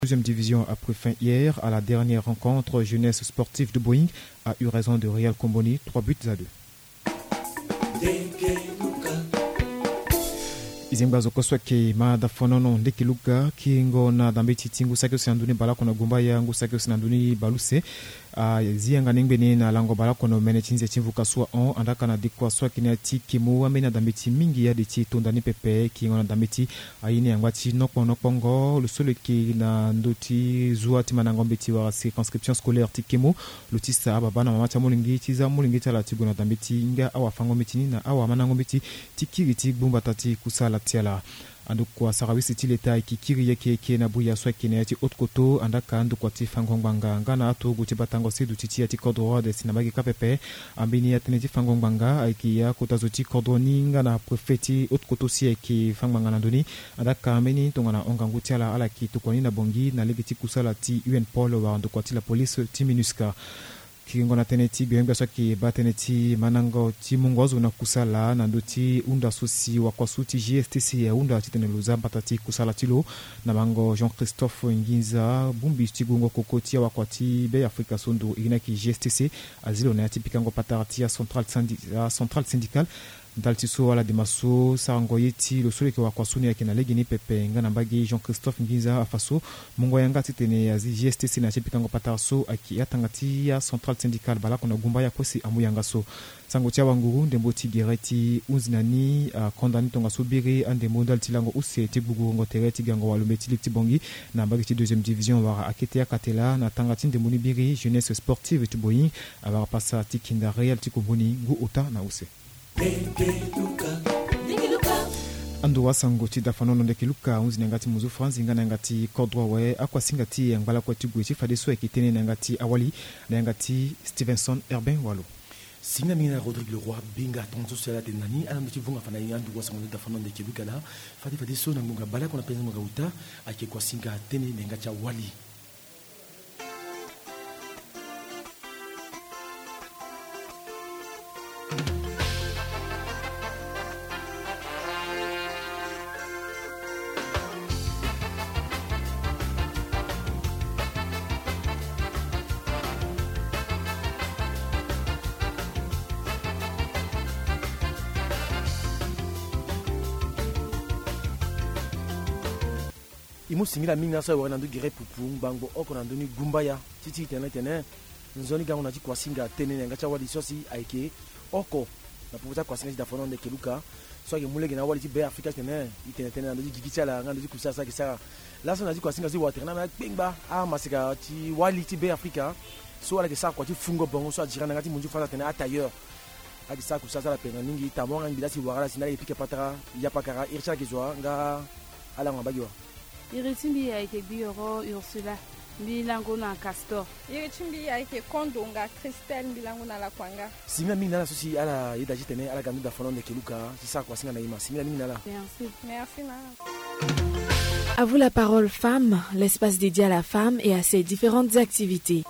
Deuxième division a pris fin hier à la dernière rencontre. Jeunesse sportive de Boeing a eu raison de Real Comboni, 3-2. Izimba zokoswa ke mada fonono ndeki luka kingo na dambeti tingu sakyo sinanduni balako na gumba yangu sakyo sinanduni baluse zianga ningbeni na lango balako no menechinze chimvuka swa on andaka na dikwa swa kinati kimu amena dambeti mingi ya diti tondani pepe kingo na dambeti aine yangwati nokpongo lusolo ki na ndoti zua timanango mbeti wa circonscription scolaire tikimu lutisa ababa na mama chamulingi tiza mulingi tala tigo na dambeti nga awa fango mitini na awa manango mbeti tikiriti bumba tati kusala tiala andukwa sarawisi tileta ikikiri yake na buya swa kineti otkoto andaka andukwa tifangongwanga ngana atu guti batango sidu titi ati kodro de sinabagi kapepe ambini ateneti fangongwanga aikia kutazuti kodroni ngana prefeti otkoto si ki fangwanga ndoni andaka ameni tongana onganguti ala ki tukwani na bongi na legiti kusala ti UN Paul wa andukwa ti la police ti minuska kingo na teneti bienga saki bateneti manango ti mungozo na kusala na ndoti unda susi wa kwasuti GSTC ya unda titeneluza batati kusala tilo na bango Jean-Christophe Nginza bumbi stigungo kokoti wa kwati be Afrika Sondo inaki GSTC azilo na tipikango patarati ya central syndical Daltiso wala demaso sarangoyeti lo sole ke wakwasuni yake na legini pepe ngana mbagi Jean-Christophe Nginza afaso mungo yanga titene ya GSTC na chipikango patarso aki atangati ya central syndical bala kona gumba ya kosi amu yanga so sangotia wanguru ndemboti gereti uzinani kondani tonga subiri ande modal tilango use tigugu ngo tereti gango walumeti litibongi na mbagi ti deuxième division wara akete ya katela na tangati ndemoni biri jeunesse sportive tuboyi abara pasa tikinda real tikoboni ngu ota na use ando wasango ti dafanono ndeki luka unzi ngati muzu France ngana ngati kodro we akwa singati ngala kwa tigu ti fadeso ekitene ngati awali na ngati Stevenson Herbin Walo Sina mina Rodrigue Leroy binga tonzo sala tenani ana mti vunga fana yandu wasango dafanono ndeki luka la fadeso na ngunga bala kona penza ngauta ake kwa singa tene ngati awali Imu singira minga sa wana ndu gire pupu bango oko na nduni gumbaya titi tene nzoni gango na kwa singa tene ngacha wali sosi aike oko na puputa kwa singa dafono de keluka so ke mulege na wali ti be Afrika tene itene na ndu gigicha la ngandu kusa sa kisa la so na kwa singa zi water na pingba masika ti wali ti be Afrika so ala ke sa kwa ti fungo bongo so ajira ngati munju fata tene atailleur adi sa kusa la pena ningi tamonga ngidasi wala sinala epike patara ya pakara ircha kizwa nga ala ngabagiwa Iritimbi avec Bioro Ursula, Bilango na Castor. Iritimbi avec Kondonga Christelle Bilango na la Kwanga. Simila mingi nala sosi ala yeda jitene ala gandu da fonon de keluka, c'est ça quoi singa na ima. Simila mingi nala. Merci. Merci Mara. À vous la parole femme, l'espace dédié à la femme et à ses différentes activités.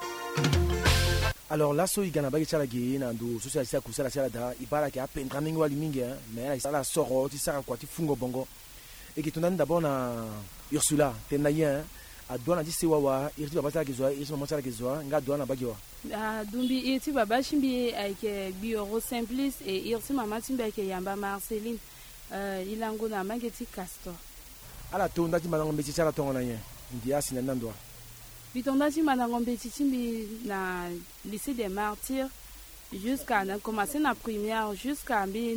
Alors là so igana bagi chala ge na ndo sosi ala sia kusala sia da ibara ke apendra mingi wali mingi mais ala sala soro ti sara kwa ti fungo bongo. Et qui tourne d'abord na Ursula tenayen a douana di sewawa irti baba sala gezwa irti mama sala gezwa nga douana bagiwa dumbi irti baba shimbi avec Bioro Simplice et irti mama timbi avec Yamba Marceline ilango na mageti Castor ala to ndati manango mbeti sala tongo na yen ndia sina ndwa bitonda ti manango mbeti timbi na lycée des martyrs jusqu'à na commencer na première jusqu'à mbi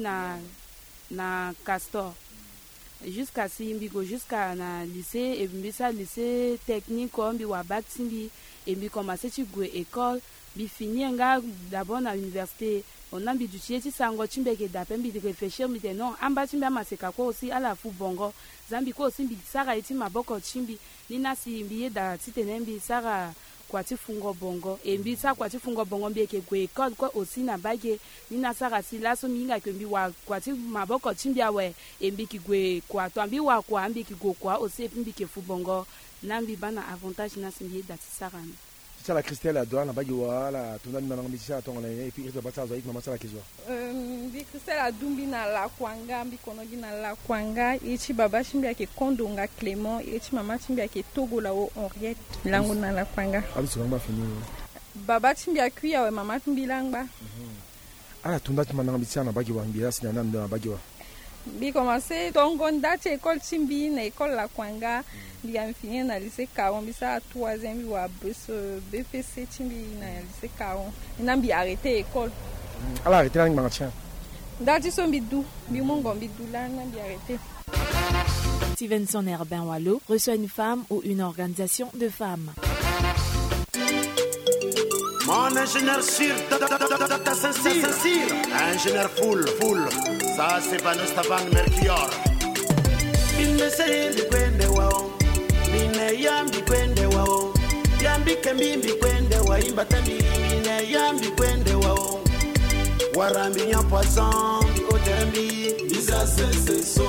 na Castor jusqu'à Simbigo jusqu'à na lycée et puis ça lycée technique comme bi wabat simbi et puis commencer tu go école bi finir nga d'abord na université on a bi du tieti sango chimbeke d'après bi réfléchir mi non amba chimba maseka ko aussi à la fu bongo zambi ko aussi bi sara eti maboko chimbi nina simbi da titenembi sara kwati fungo bongo et puis ça kwati fungo bongo bi ke go école ko aussi na bage nina sara sila so minga ke bi wa kwati maboko chimbi awe et puis ki go kwa to ambi wa kwa ambi ki go kwa aussi bi ke fu bongo nambi bana avantage na simbi da sara la Christelle à douane, la ton ami dans métier à ton et puis il va passer à maman ça la question. Christelle a dumbi na la kwanga mbi konogi na la kwanga ichi baba chimbi ake kondonga Clément ichi mama chimbi ake Togo la o Henriette lango na la kwanga. Abi songamba fini. Baba chimbi akuya we mama chimbi langba. Ala tunda chimana métier na bagiwa mbira sina na bagiwa. Bi commencé tongonda che école chimbi na école la kwanga. Bien fini na lycée Caron bisa 3e bi wa BPC chimbi na lycée Caron inambi arrêté école ala arrêté la nganga dati so bidou bi mongo bidou la nambi arrêté. Stevenson Herbin Wallo reçoit une femme ou une organisation de femmes. Mon ingénieur sûr, ingénieur full, ça c'est pas nos Stavan Mercure. Il ne sait de wow. Mine yambi kwende wao yambi kembimbi kwende wa imba tambi mine yambi kwende wao warambi nya poisson bi otembi bisa so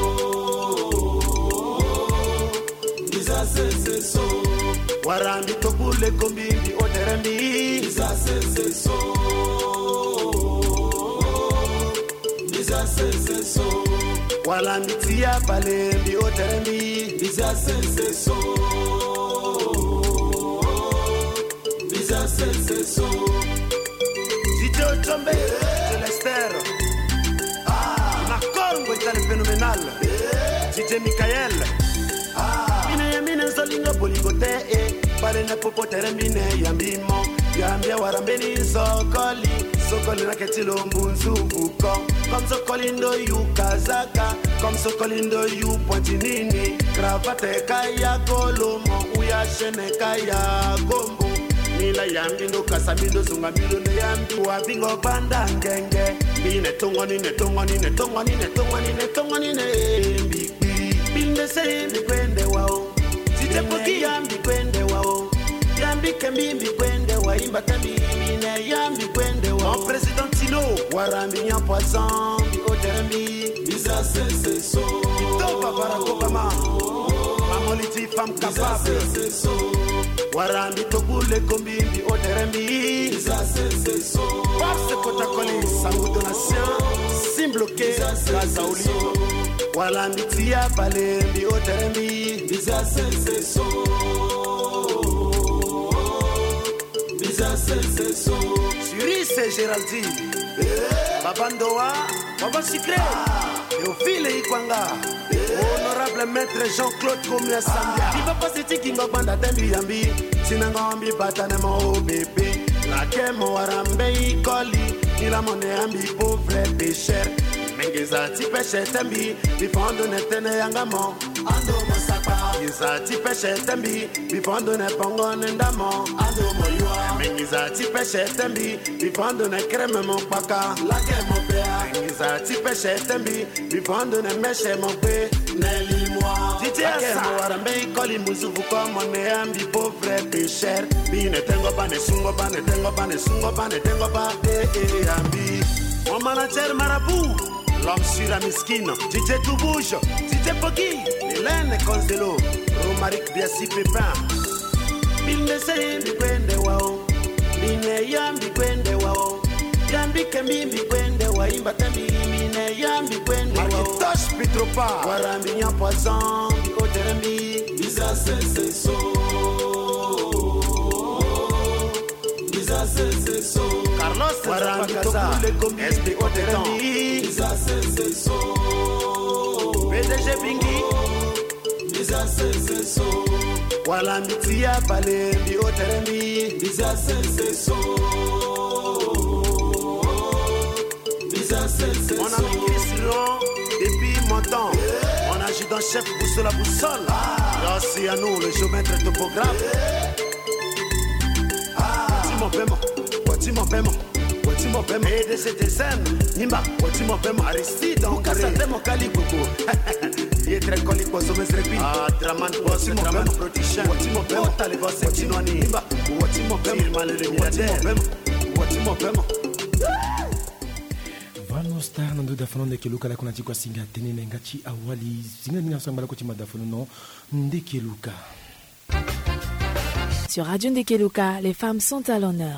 warambi tokule kombimbi otembi bisa so walambi tia balembi otembi bisa so Zito Chombe Celester na Congo est phénoménal DJ Michael mine zolingo poligote balena popotere mine yambimo yambia warambeni sokoli na ketilo mbunzubuko comme sokolindo yu kazaka comme sokolindo yu pointinini cravate kaya kolomo uya shene kaya gombo nila yambi ndo kasamindo zungamindo ne yambi wabingo banda ngenge bine tongoni ne binde se mi kwende wao sitepoki yambi kwende wao yambi kembi kwende wa imba tambi mine yambi kwende wao president Tino warambi nya poisson bi otembi bisa so to Barack Obama mamoliti femme capable warambi tokule kombimbi otembi bisa so parce que takoli sangu donation sim bloqué gaza olivo warambi tia balembi otembi bisa so Cyril Géraldine Babandoa Baba Secret Théophile Ikwanga Honorable maître Jean-Claude Komia Sambia Iba pasiti kingo banda tembi yambi Sinangombi batane mo bébé La kemo warambe ikoli Nila mone yambi pauvre pécheur Mengeza ti peche tembi Bifondo netene yangamo Ando masakpa Mengeza ti peche tembi Bifondo ne pongo nendamo Ando moyua Mengeza ti peche tembi Bifondo ne kreme mon paka Lake mo pea Mengeza ti peche tembi Bifondo ne meche mon pe Nelly moi Titi asa warambe ikoli muzufu komo ne ambi pauvre pécheur Bine tengo bane sungo bane tengo bane sungo bane tengo bane ambi Mon manager marabout L'homme sur la miskine, DJ Toubouche, DJ Poggy, Hélène Conzelo, Romaric Biassi Pépin. Binde se mi kwende wao, bine yambi kwende wao, yambi kembi kwende wa imba tambi, mine yambi kwende wao. Marquetosh Pitropa, warambi nya poisson, bi oterembi, bisa so. Carlos warambi tokule kombi, SP oterembi. PDG Bingi Bisa so walambi tia balembi oterembi Bisa so Mon ami Christian depuis mon temps Mon adjudant chef boussole la boussole Merci à nous le géomètre topographe Watimo Bemo et de cette scène, Nimba, Watimo Bemo, Aristide, on casse à mon caliboco. Il est très colique, sommet répi. Ah, Draman, Watimo Bemo, Protection, Watimo Bemo, Taliban, Watino Nimba, Watimo Bemo, Watimo Bemo. Vanosta nando dafono ndeke luka la konati kwa singa tenene ngachi awali singa mina sambala ko tima dafono no ndeke luka. Sur Radio Ndekeluka, les femmes sont à l'honneur.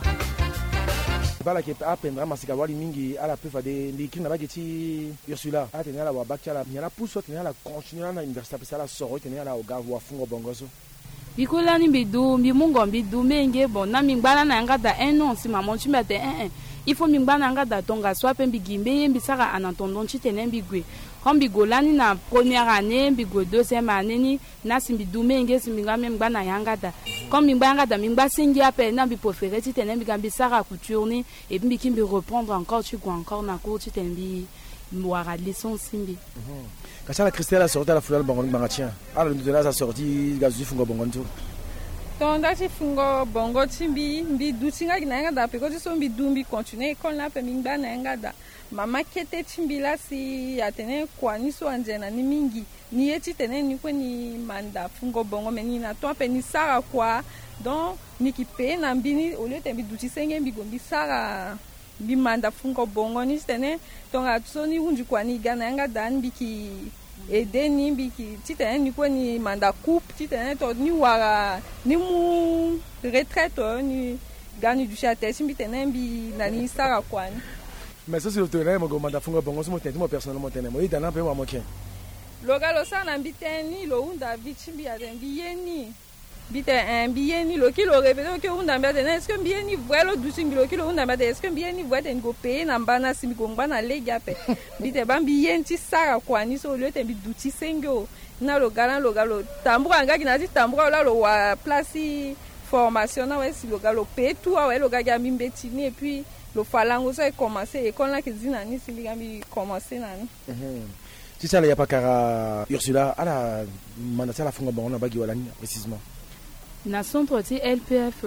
bala ke apendra masika wali mingi ala pefa de ndiki na bageti Ursula atenya la wabaki ala nyala puso tenya la continuer na université pesa la soro tenya la ogavu wafungo bongoso bikolani bidu bimungo bidu menge bon na mingbana na ngada non si maman tu mete il faut mingbana ngada tonga soit pe bigimbe yembi saka anantondon chitene bigwe comme bigolani na première année bigo deuxième année ni na simbidu menge simbinga mingbana yangada comme mingbana ngada mingba singi ape na bi préféré chitene bigambi saka couture et puis bikimbi reprendre encore tu quoi encore na cour chitene bi wara leçon simbi Kachala Christelle a sorti la foulale bongon bangatien. Alors nous a sorti gazu fungo bongon tout. Tonda ci fungo bongo timbi mbi dutinga kinanga da pe ko so mbi dumbi continuer kon la pe mingba na ngada. Mama kete timbi la si atene kwa ni so anjena ni mingi. Ni eti tene ni ko ni manda fungo bongo meni na to pe ni sara kwa. Donc ni ki pe na mbini au lieu te mbi duti senge mbi gombi sara bimanda fungo bongo ni tene tonga tsoni hunji kwa ni gana nga dan biki edeni biki titene ni ko ni manda coupe titene to ni wara ni mu retraite ni gani du chate simbi tene bi nani sara kwa ni mais ça c'est le terrain mo manda fungo bongo so mo tente mo personnellement tene mo idana pe mo moken logalo sana mbiteni lo unda bichimbi atembi yeni bite bieni lo kilo répéter que unda mbate est-ce que bieni voilo dusi ngilo kilo unda mbate est-ce que bieni voite ngo payer na mbana simi ko ngana lega pe bite ba bieni ti sara kwa ni so le te bi duti sengo na lo galo tambura ngaki na ti tambura la lo wa place formation na wesi lo galo pe tout wa lo gaga mimbeti ni et puis lo falango ça commencer école là que dina ni simi gambi commencer na ni si ça ya pakara Ursula ala mandata la fungo bongo na bagi wala ni précisément na centre ti LPF.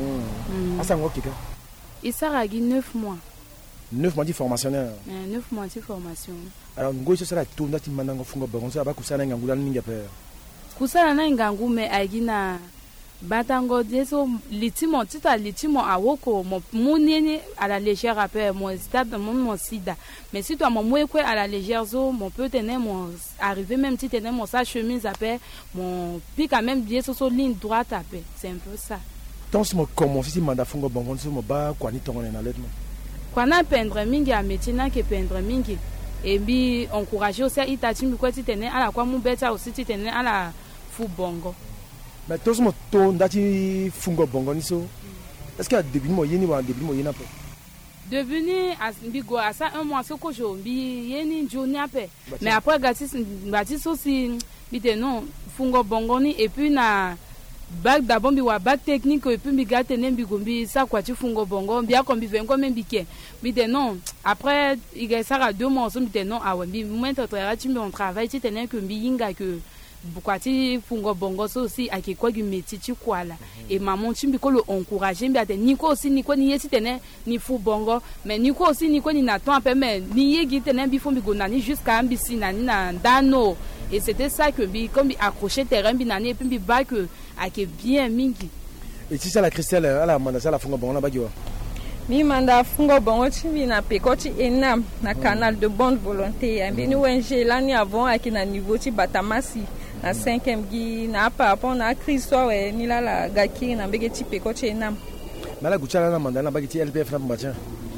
Asa ngo kika. Isaragi 9 mois. 9 mois de formation. 9 mois de formation. Alors ngo ça la tunda ti mandango fungo bongo ça ba kusana ngangula ninga pe. Kusana na ngangu me agina batango deso litimo tita litimo awoko mo munene à la légère après mon stade mon sida mais si toi mon mouekwe à la légère zo mon peut tenir mon arriver même si tenir mon sa chemise après mon puis quand même bien sur ligne droite après c'est un peu ça tant si mo commence si manda fungo bongo so mo ba kwa ni tongo na letmo kwa na peindre mingi a métier na ke peindre mingi et bi encourager aussi itati mi kwa ti tenir à la kwa mu beta aussi ti tenir à la fu bongo. Mais tous mon ton dati fungo bongo ni so. Est-ce que début mo yeni wa début mo yena pe? Devenu bigo à ça un mois ce que je bi yeni journée après. Mais après gati aussi bite non fungo bongo ni et puis na bac d'abord bi wa bac technique et puis bi gate nem bi gombi ça quoi tu fungo bongo bien comme bi vengo même biké. Bite non après il y a 2 mois so bite non ah ouais bi moment tu me on travail tu tenais que bi yinga que bukwati fungo bongo so aussi akekwa gu métier tu quoi là et maman tu me ko le encourager mbi ate niko aussi niko ni yesi tene ni fu bongo mais niko aussi niko ni na temps peu mais ni yegi tene bi fo bi gonani jusqu'à ambisi nani na dano et c'était ça que bi comme bi accrocher terrain bi nani et puis bi ba que ake bien mingi et si ça la Christelle ala manda ça la fungo bongo na bagiwa mi manda fungo bongo chimi na pekoti enam na canal de bonne volonté ambini wenje lani avant akina niveau ti batamasi na 5e gi na pa rapport na Christo ni la gaki na mbege ti pekoti enam mala guchala na manda na bagi ti LPF na mbatia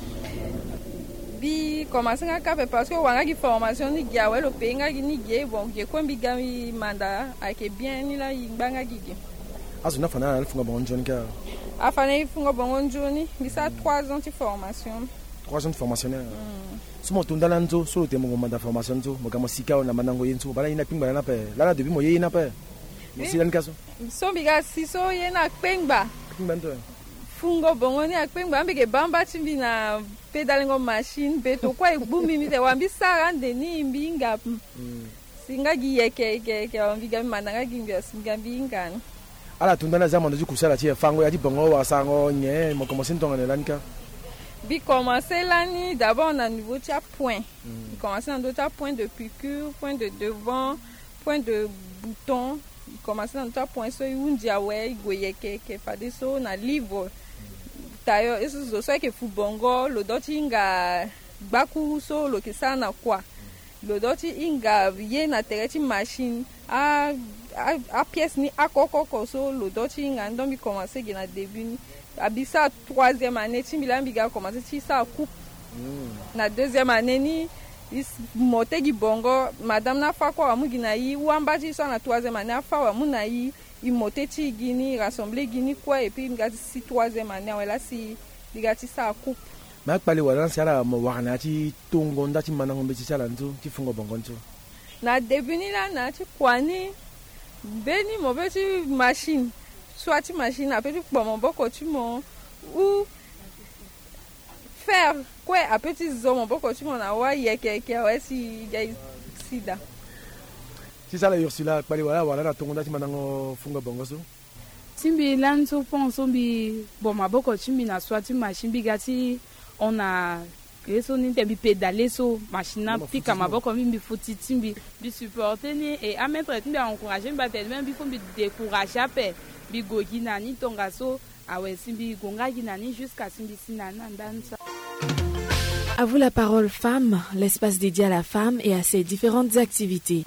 bi commencer ka parce que wanga ki formation ni gia welo penga ni gie bon ge ko mbi gami manda ake bien ni la yinganga gigi azu na fana na fungo bongo njoni ka afane fungo bongo njoni bisa 3 ans de formation 3 ans de formation sumo tunda lanzo so te mo manda formation zo mo kama sika na manango yenzo bala ina pingba na pe la depuis mo yena pe mo silan kaso so biga siso yena pingba ndo fungo bongo ni akpengba mbeke bamba timbi na pedalingo machine beto kwa bumi mi te wambi sara ndeni mbinga singa giyeke ke wambiga mananga gimbia singa mbinga ala tunda na zama ndo kusala tie fango ya ti bongo wa sango nye mo commencer ntonga ne lanka bi commencer l'année d'abord on a niveau tia point commencer dans d'autres point de piqûre point de devant point de bouton commencer dans d'autres point so undia we goyeke ke fade so na livre tayo eso so ke fubongo lo doti inga baku so lo ke sana kwa lo doti inga ye na tereti machine a a pièce ni akoko so lo do chi ngando mi commencer na début ni abisa 3e année ti milambi ga commencer ti sa coupe na 2e année ni mote gi bongo madame na fa kwa mu gina yi wamba ti so na 3e année afa wa mu na yi i mote ti gini rassembler gini quoi et puis ngati si 3e année wala si digati sa coupe ma pali wala sala mo wana ti tongo ndati manango be ti sala ntu ti fungo bongo ntu na début ni la na ti kwani beni mo be ti machine soit ti machine a petit po mo boko ti mo ou faire quoi a petit zo mo boko ti mo na wa yeke wa si jai sida ti sala Ursula pali wala na tongo ndati manango fungo bongo so timbi lanso ponso bi bon maboko timbi na soit ti machine bi gati on a eso ni te bi pédaler so machine na pika maboko mi futi timbi bi supporter ni et à mettre timbi encourager ba tellement bi faut bi décourager pe bi gogi na ni tonga so awe simbi gonga gi na ni jusqu'à simbi sinana dansa. À vous la parole femme, l'espace dédié à la femme et à ses différentes activités.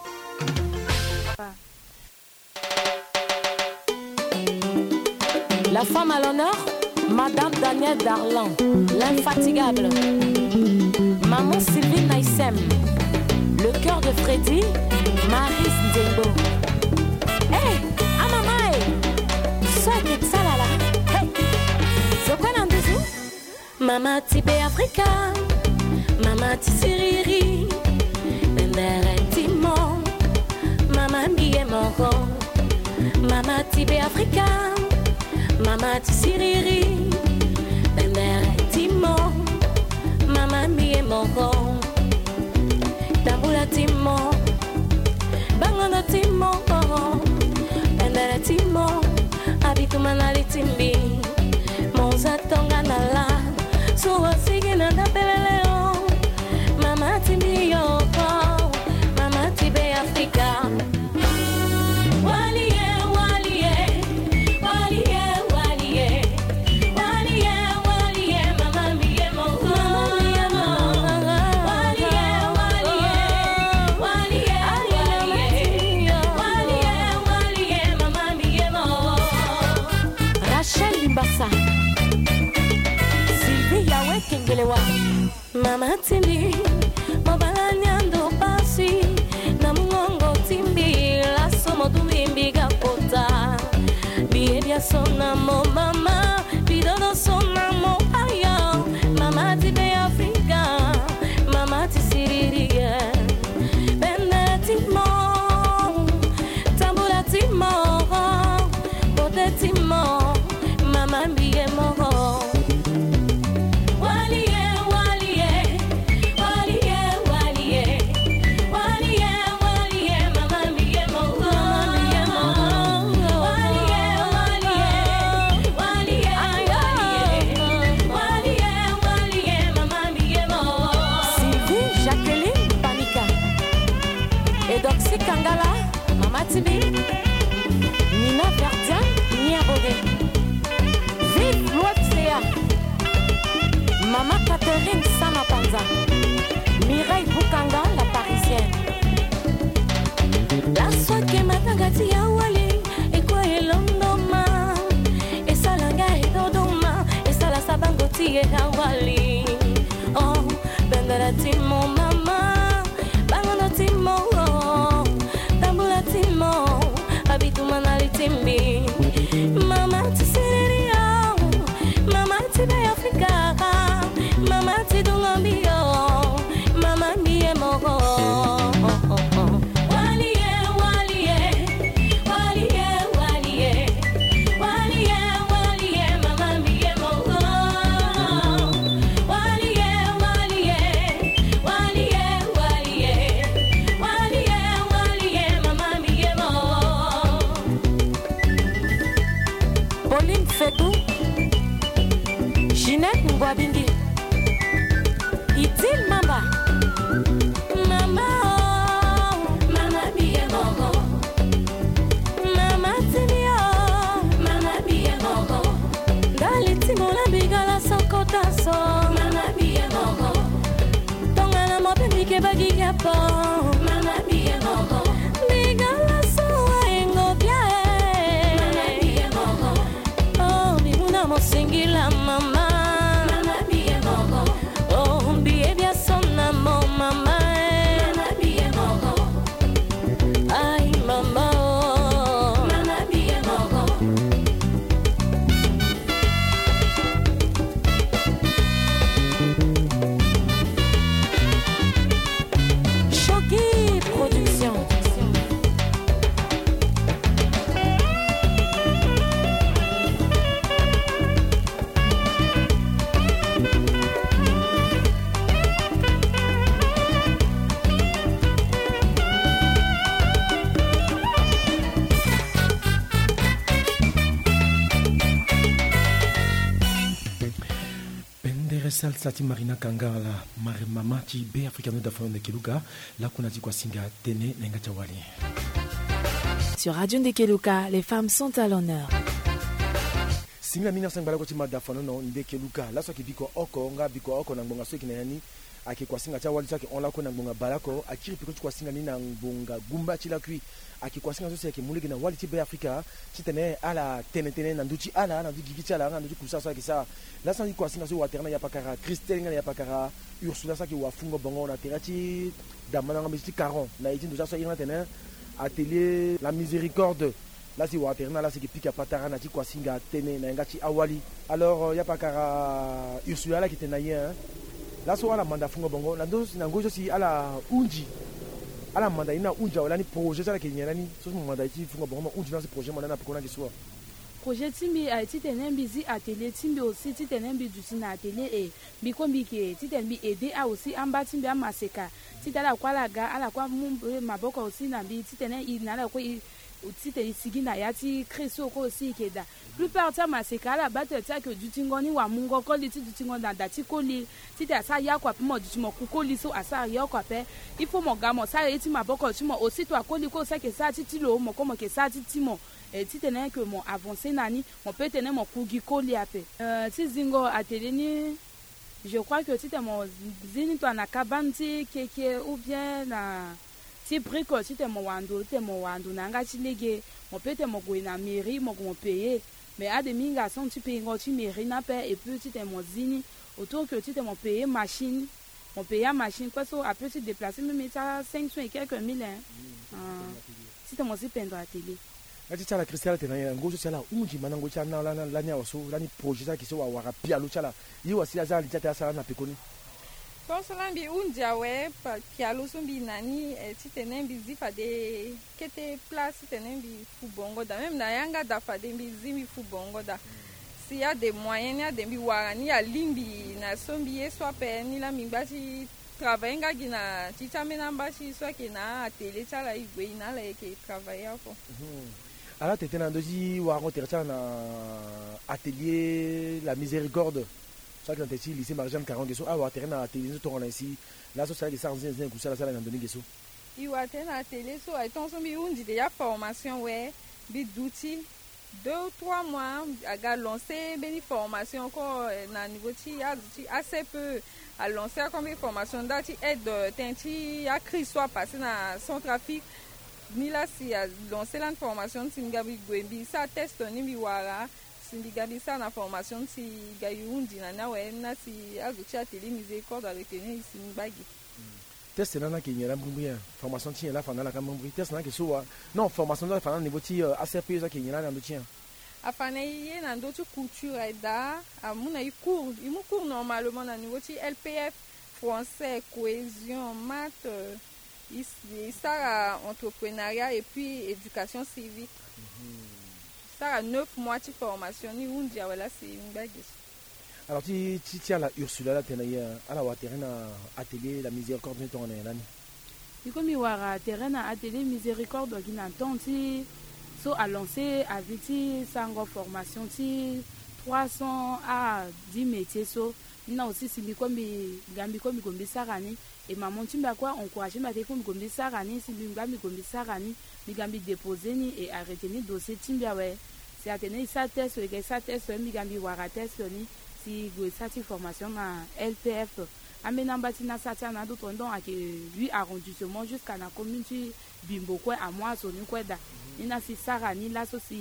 La femme à l'honneur, Madame Danielle Darlan, l'infatigable. Maman Sylvie Naïsem, le cœur de Freddy, Maris Ndengo. Hey, ah maman, ça qui est ça là là. Hey, c'est quoi l'andezou? Maman Tibé Africa, Maman Tissiriri, Bendere Timon, Maman Bié Moko, Maman Tibé Africa. Mama tisiriri, bendere timo, mama miye moko, tambula timo, bangono timo, bendere timo, abitu manali timbi, monza tonga nala, suwa sige nanda peleleo, mama timbi yoko, mama tibe Afrika. Mama timbi, mobala nyando pasi, na mungongo timbi, la somo tumimbi kapota. Biebia sona mo mama, bidono sona mo ayo. Mama tibe Afrika, mama tisiriri bende timo, tambula timo, bote timo, mama biye mo. Kangala, Mama Tibi, Nina Verdian, Nia Bogé, Vive Loatsea, Mama Catherine Samapanza, Mireille Bukanga, la Parisienne. La soie que matangati ya wali, et quoi est l'ondoma, et salanga et dodoma, et sala sabangoti et hawali. Oh, bendera timo mama, bangono timo. Abitu manali timbi, mama tisiriya, mama tibe Afrika, mama tidungambio, mama miye moko. Waliye, waliye, waliye, waliye, waliye, waliye, mama miye moko. Waliye, waliye, waliye, waliye, waliye, waliye, mama miye moko. Pauline Fedou, Ginette Ngwabindi, Itil Mamba, Mama, Mama biye mogo, Mama Tibio, Mama biye mogo, Dali Timola Bigala Sokotaso, Mama biye mogo, Tongana Mopimike Bagigapo, Mama biye mogo, Bigala Soengo. mosingila mama nana biye moko oh biye bia sona mo mama nana biye moko ay mama oh nana biye moko Choqué Production. Salsa ti Marina Kanga la mare mama ti be africano da fond de Keluka la kuna ti kwa singa tene nenga chawali. Sur Radio Ndekeluka, les femmes sont à l'honneur. Singa 1900 ko ti ma da fond no de Keluka la so ki biko oko nga biko oko na ngonga so ki nani ake kwa singa chawali so ki on la ko na ngonga balako akiri piko kwa singa ni na ngonga gumba ti la kui ake kwa singa so se ke muligi na wali ti be Afrika ti tene ala tene na nduchi ala na nduchi giti ala na nduchi kusa so ki sa la sangi kwa singa so waterna ya pakara Christelle ya pakara Ursula sa ki wafungo bongo na terati damana ngam ti caron na iti nducha so ina tene atelier la miséricorde là si waterna là c'est qui pique patara na ti kwa singa tene na ngati awali alors ya pakara Ursula la ki tena yen là so ala manda fungo bongo na ndo na ngojo si ala unji ala manda ina unja wala ni projet ça la ki nyana ni so mo manda ti fungo bongo unji na ce projet mona na pekona ki so projet timbi a titenembi zi atelier timbi aussi titenembi du na atelier et bikombi ki titenembi aider a aussi amba timbi a maseka titala kwa la ga ala kwa maboko aussi na bi titene inala kwa tite isigina yati kreso ko aussi keda plupart ta maseka la battle ta que du tingoni wa mungo ko li ti du tingon na dati ko li tite asa ya kwa pe mo du mo ko li so asa ya kwa pe il faut mo gamo sa eti maboko ti mo aussi to ko li ko sa ke sa ti lo mo ko mo ke sa ti mo et si tenais que mon avancé nani on peut tenir mon kugiko liape si zingo atelier ni je crois que si t'es mon zini toi na kabanti keke ou bien na si brico si t'es mon wando nanga chilege on peut te mon na mairie mon payer mais à des minga sont tu payes quand tu mairie na paie et puis si t'es mon zini autour que tu t'es mon payer machine mon payer machine quoi so après tu déplacer même ça 500 et quelques mille si t'es mon si peindre atelier ati chala Christelle tena ya ngojo chala unji manango chala la nya waso la ni projet ça qui so wa rapia lo chala yi wasi la zali tata sala na pekoni so salambi unji awe pa kialo sumbi nani ti tenembi zifa de kete place tenembi fubongo da même na yanga da fa de zimi fubongo da si y a des moyens ya de bi warani ya limbi na sombi e so pe ni la mingbati travailler nga gina ti chamena mbashi so ke na atelier chala igwe na la ke travailler ko alors tu étais dans doji wa rencontrer na atelier la miséricorde ça que tu lycée Marjane 40 gesso a wa terrain atelier to on ici là so ça que ça zen ku sala na ndoni gesso i wa terrain atelier so ai ton so mi undi de ya formation we bi d'outils 2 ou 3 mois à lancer beni formation ko na niveau ti assez peu à lancer comme formation dati aide tenti a cri soit passé na son trafic ni la si a lancé la formation si ngabi gwembi sa test ni mi wara si ngabi sa na formation si gayundi na we na si azuchi atelier miséricorde avec ni si mbagi test na ki nyela mbumbuya formation ti la fana la kammbui test na ki so non formation na fana niveau ti ACP ça ki nyela na ndotien afana ye na ndotu culture da amuna i cours normalement na niveau ti LPF français cohésion maths ça entrepreneuriat et puis éducation civique ça a 9 mois de formation ni undi wala c'est une bague alors tu tiens la Ursula la tena ya ala wa terrain atelier la miséricorde ni ton nani iko mi wara terrain atelier miséricorde qui n'entend ti so a lancé avec ti sango formation ti 300 à 10 métiers so na aussi si bikombi gambi kombi kombi sarani et maman tu m'as quoi encourager ma te kombi kombi sarani si gambi kombi sarani mi gambi déposer ni et arrêter ni dossier timbia ouais c'est atteindre ça test mi gambi wara test ni si go ça formation na LPF amena batina satia na do tondon ak 8 arrondissement jusqu'à la commune tu bimbo quoi à moi soni quoi da ina si sarani là so si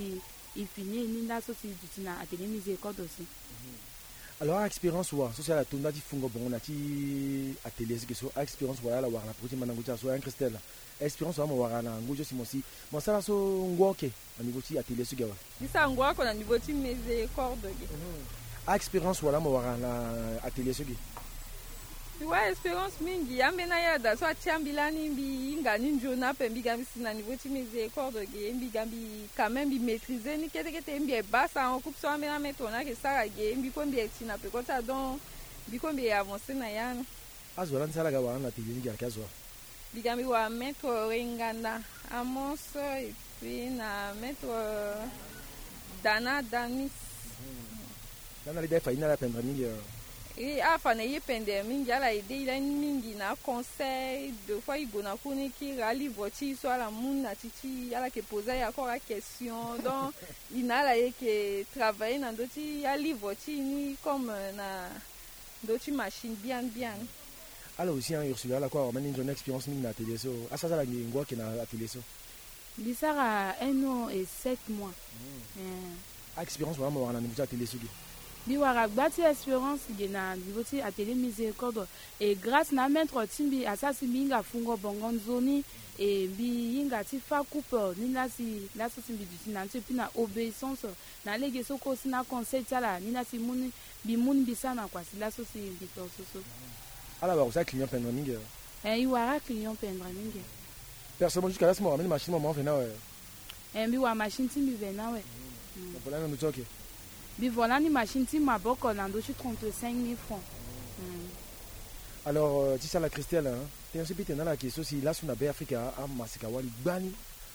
et finir ni la so si du na atelier miséricorde aussi. Alors expérience wa so la tonda di fungo bon na ti atelier ce que so expérience wa la wa la projet manango so un Christelle expérience wa mo wa na ngojo si mo si mo sala so ngoke na niveau ti atelier ce gawa bisa ngoko na niveau ti miséricorde expérience wa la mo wa na atelier ce wa expérience mingi yambena yada so atiambilani mbi ngani njona pe mbi gambi sina niveau ti miséricorde ge mbi gambi quand même bi maîtriser ni kete mbi basa en coupe so amena metona ke sara ge mbi ko mbi etina pe kota donc mbi ko mbi avancer na yana azo lan sala ga wa na atelier ni ga kazo mbi gambi wa metro Renganda Amos et puis na metro Dana Danis dana le defa ina la pendre mingi et afana yepende mingi ala ide ila mingi na conseil de fois igona kuni ki rali voti so ala muna titi ala ke poser ya encore la question donc inala que travailler na doti ali voti ni comme na doti machine bien alors aussi en Ursula la quoi on a une expérience mingi na atelier so asa la ngwa ke na atelier so bisara 1 an et 7 mois expérience vraiment on a niveau atelier so biwara bâti espérance gena biboti atelier miséricorde et grâce na maître timbi asasi binga fungo bongo nzoni et bi yinga ti fa coupe ni nasi la so timbi du na puis na obéissance na lege so ko sina conseil tala ni nasi muni bi muni bisana kwa si la so si différence so ala ba ça client pendre mingi iwara client pendre mingi personnellement jusqu'à là ce moment machine moment vena bi wa machine timbi vena voilà nous toke bi voilà ni machine ti maboko na ndochi 35 000 francs. Alors tu sais la Christelle hein t'es aussi pité na la question si là sur na Africa a masika wali bani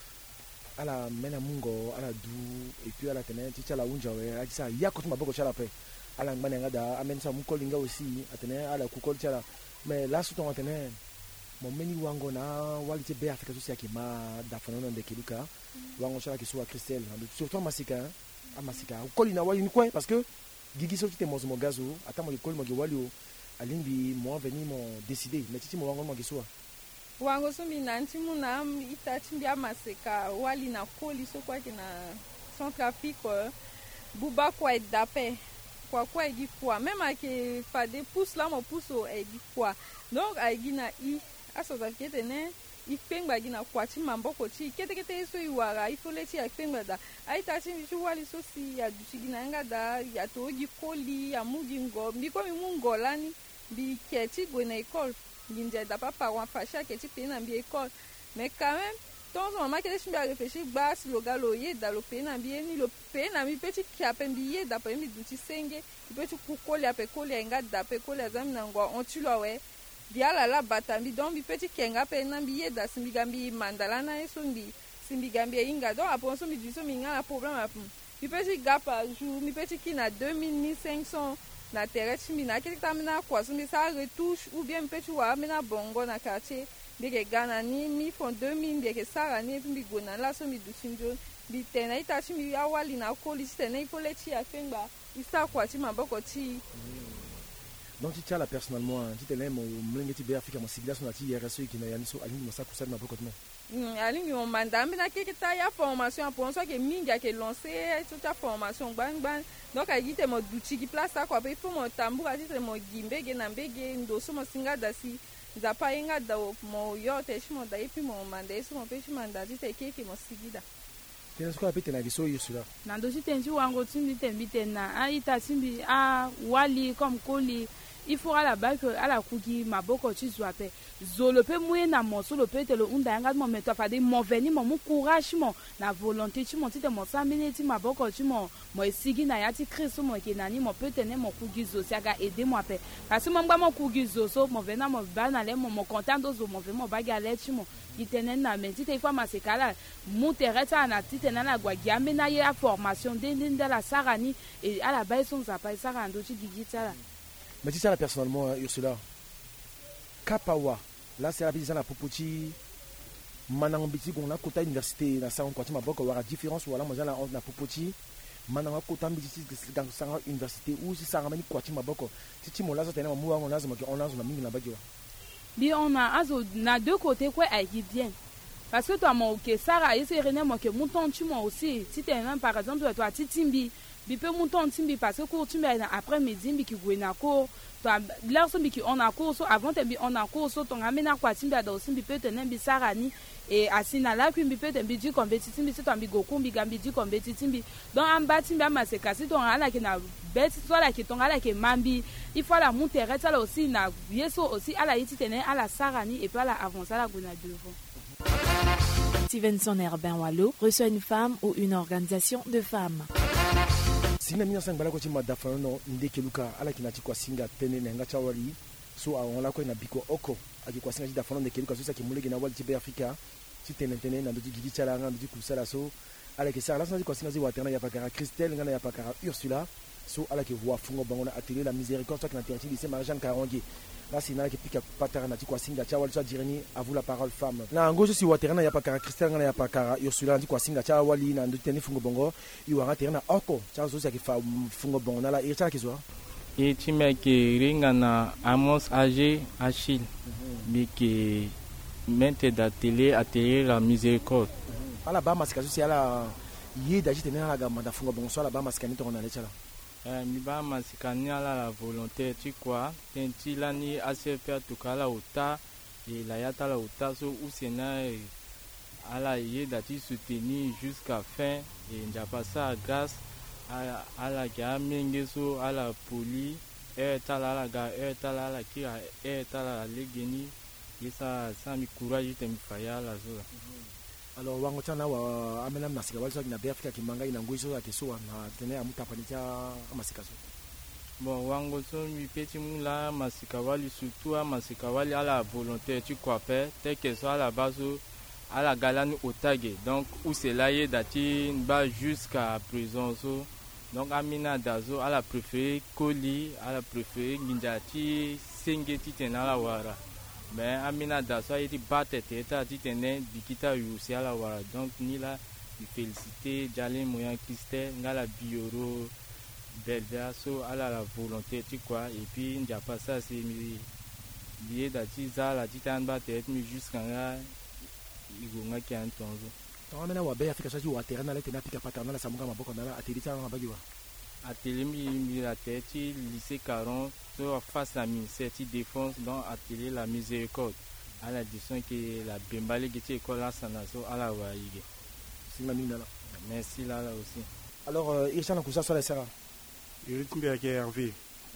ala mena mungo ala du et puis ala tene tu sais la unja we a ça ya ko maboko chala pe ala ngana ngada amen sa mukolinga aussi atene ala kukol chala mais là sur ton tene mon meni wango na wali te Africa aussi akima da fanono de kiluka wango chala kiso Christelle surtout masika amasika ukoli na wali ni quoi parce que gigi so tite mozo gazo ata mo ikoli mo wali alimbi mo veni mo décider mais titi mo wango mo giswa wango so mi nanti mu na itati mbia maseka wali na koli so kwa kina Centrafrique buba kwa edape kwa edi kwa même ake fa de pousse là mo pousse edi kwa donc agi na i aso za kete ne ifengba gina kwati mamboko ti kete so iwara ifoleti ifengba da aitati bichu wali so si ya dusigina ngada ya toji koli ya mugi ngo mbiko mi mungolani bi keti gona école binja da papa wa fasha keti pena bi école mais quand même donc maman kete chimba réfléchir bas lo galo ye da lo pena bi ni lo pena mi petit ki apembi ye da pa mi duti senge petit kukoli ape koli ngada pe koli azami na ngo on tu lo we diala la batambi donc bi petit kenga pe na bi ye da simbi gambi mandala na eso simbi gambi inga donc après so mi du so mi nga la problème apu mi petit gap par jour mi petit ki na 2500 na terre chimbi na kiti tamina kwa so mi ça retouche ou bien mi petit wa mena bongo na quartier de ke gana ni mi font 2000 de ke sara ni mi gona la so mi du sinjo bi tena ita chimbi awali na koli tena ifoleti afenga isa kwa ti maboko ti donc tu tiens là personnellement tu te lèves mon mlengeti be Africa mon civilisation na ti RSE qui na yaniso alini mo sa kusana na bokotmo alini on mandambi na kekita ya formation pour ça que minga ke lancer toute ta formation bang donc a gite mo duchi ki place ça quoi il faut mo tambour a dit mo gimbe ge na mbege ndoso mo singa dasi za pa inga da mo yote shimo da ipi mo mande so mo pe shimanda dit ke mo sigida tena siko apete na giso yusura na ndochi tenji wango timbi tembi tena a ita timbi a wali comme koli il faut à la base que à la kugi maboko tu sois pe zolo pe mouye na moso le pe te le unda yanga mo meto fa de mo veni mo courage mo na volonté tu mo ti te mo samene ti maboko tu mo esigi na ya ti Christ mo ke nani mo pe tene mo kugi zo si aga aider mo pe parce que mo ngba mo kugi zo so mo vena mo ba na le mo content zo mo ve mo ba ga le ti mo itene na men ti te fa masekala mu tereta na ti tene na gwa giambe na ya formation de la sarani et à la base on ça pas ça ndo ti digitala. Mais tu sais là personnellement Ursula Kapawa là c'est la paysanne la popoti manangambiti on a kota université na sa on kwati maboko wara différence wala moza na popoti mananga kota mbiti dans sa université ou si ça ramani kwati maboko titi mo lazo tena mo wango lazo on lazo na mingi na bagiwa bi on a azo na deux côtés quoi aiki bien parce que toi mon que Sarah essaie rené moi que mouton tu moi aussi si tu es par exemple toi titimbi bi peut mouton timbi parce que cours tu mets après midi bi qui na cours toi là so bi qui on a cours so avant te bi on a cours so ton amena kwa timbi da aussi bi peut tenir bi Sarah ni et asina la qui bi peut tenir du compétition bi c'est toi bi goku bi gambi du compétition bi donc en bas timbi ma c'est kasi ton ala qui na bête soit la qui ton ala qui mambi il faut la monter ça là aussi na yeso aussi ala yiti tenir ala Sarah ni et puis ala avancer la gona devant. Stevenson Herbin Wallo reçoit une femme ou une organisation de femmes. Sina mina sang balako ti madafano no ndeke luka ala kinati kwa singa tene na ngacha wali so on ko na biko oko aki kwa singa dafano ndeke luka so sa kimulege na wali ti Afrika ti tene na ndoti gidi chala nga ndoti kusala so ala ke sa la sa kwa singa zi waterna ya pakara Christelle ngana ya pakara Ursula so ala ke voix fungo bangona atelier la miséricorde so kana terti lycée Marie-Jeanne Karongi. Là c'est là que pique patara na ti kwa singa cha wali so direni à vous la parole femme na ngozo si waterna ya pakara Christelle ngana ya pakara Ursula ndi kwa singa cha wali na ndoti tene fungo bongo iwa terna oko cha so sa ke fa fungo bongo na la e cha ke zo e time ke ringa na Amos Age Achille mais que mente d'atelier la miséricorde ala ba masika so si ala ye daji tene na ga manda fungo bongo so ala ba masika ni to na le chala mi ba masikani ala la volonté tu quoi tenti lani ACFR tukala uta et la yata la uta so usena ala ye dati soutenir jusqu'à fin et njapa sa grâce ala ga mengeso ala poli tala la ga tala la ki tala legeni yesa sa mi courage tem faya la zo. Alors wango tana wa amena masika wali so na Afrika kimanga ina nguiso ya kesoa na tene amuta panitia masika so bon wango so mi peti mula masika wali surtout masika wali ala volonté tu quoi faire tel que soit à la base à la galane otage donc où c'est là y dati ba jusqu'à prison so donc amina dazo à la préféré Koli à la préféré Nginjati Sengeti tenala wara mais amina dazo a été batté teta titene bikita yusi ala wara donc ni la féliciter Jalin Moyan Christelle ngala bioro belvea so ala la volonté tu quoi et puis ndia pas ça c'est lié dati za la titan ba tête mi jusqu'à là igonga ki antonzo to amena wa be Afrika so wa terana la tena pika patana la samuka maboko na la ateli tana bagiwa atelier mi la tête lycée Caron so face à ministère défense donc atelier la miséricorde à la disons que la bembale qui école là sana so ala wa yige singa minala merci là aussi. Alors Irchana kusa so la sera rythme avec Hervé.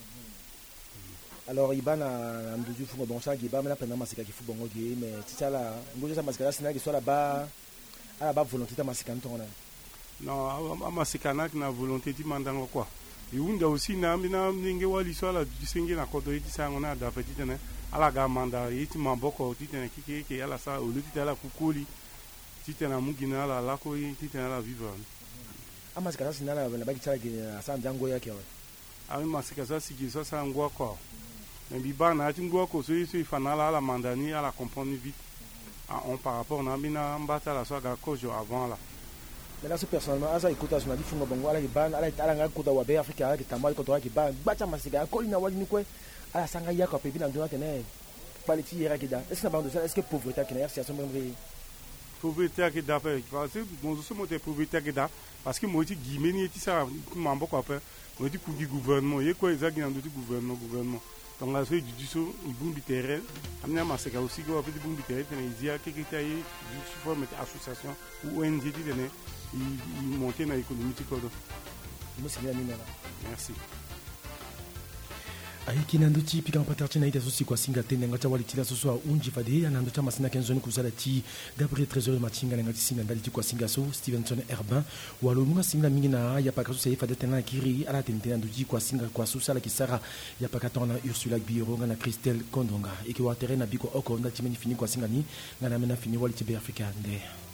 Alors ibana nduju fungo bon ça giba mena pena masika ki fubongo gi mais titala ngojo sa masika sina ki so la ba ala ba volonté ta masika ntona. Non masika na volonté ti mandanga quoi. Yunda aussi na mina ninge wali so la disenge na kodo ti sa ngona da petit ne ala ga manda yiti mamboko ti tene ki ala sa olu ti ala kukuli ti tene mugina ala la ko ti tene ala vivre. Amasika sina la ba ki tsala ki sa ndango yake wa. Ami masika sa sigi so sa ngwa ko. Mais bibana ati ngwa ko so iso ifanala ala mandani ala comprendre vite. On par rapport na mina mbata la so ga kojo avant là. Mais là, personnellement, ça écoute, je me dis, fungo bongo, ala ban, ala kuda wa be Afrika, ala kitamba ko to ki ban, bacha masika, ko ina wali ni ko, ala sanga ya ko pe bina ndona tene. Qualité yera kida. Est-ce que na bando ça, est-ce que pauvreté qui na situation même pauvreté qui da parce que bon so monter pauvreté qui da parce que moi ti guimeni ti ça mambo ko après, moi ti ku gouvernement, ye ko ezagi na do gouvernement. Donc là, c'est du so ibumbi terrain, amna masika aussi ko pe ibumbi terrain, tene izia ke taye du forme association ou ONG ti tene. Il montait dans l'économie du Kodo. Merci. Aiki nando ti pika mpatarchi na ita sosi kwa singa tene ngata wali tila soso unji fade nando cha masina kenzoni kuzala ti Gabriel Trésor machinga ngati singa ndali ti kwa singa so Stevenson Herbin walo lunga singa mingi na ya paka so fade tena kiri ala tente nando ti kwa singa kwa sosa la kisara ya paka tona Ursula Biro ngana Christelle Kondonga iki wa terrain na biko oko ndati meni fini kwa singa ni ngana mena fini wali ti be Afrika nde